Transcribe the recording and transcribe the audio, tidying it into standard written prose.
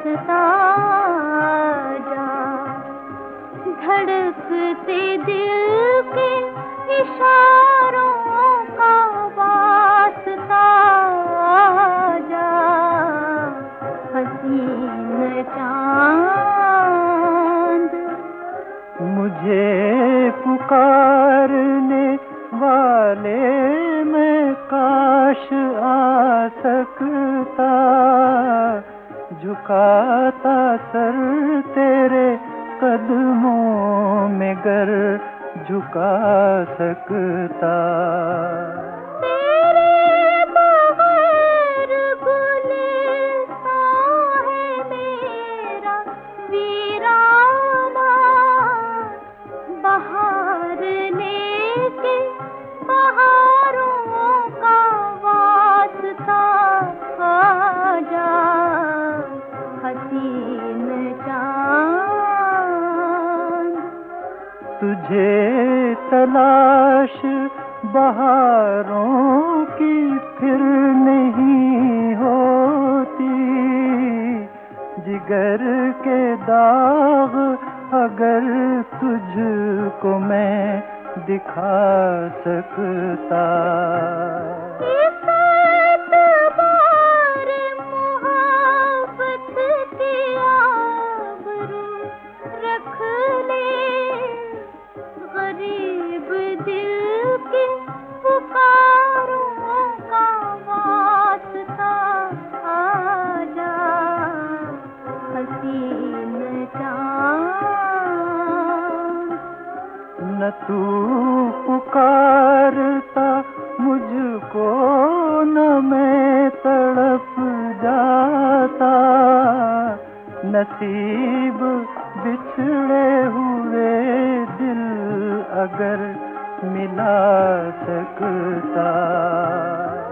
वास्ता जा, धड़कते दिल के इशारों का वास्ता जा, हसीन चांद मुझे पुकारने वाले मैं काश आ सकता, झुकाता सर तेरे कदमों में गर झुका सकता। तुझे तलाश बहारों की फिर नहीं होती, जिगर के दाग अगर तुझको मैं दिखा सकता। गरीब दिल की पुकारों का वास्ता आजा, हसीन चांद। न तू पुकारता मुझको न मैं तड़प जाता, नसीब बिछड़े हुए दिल अगर मिला सकता।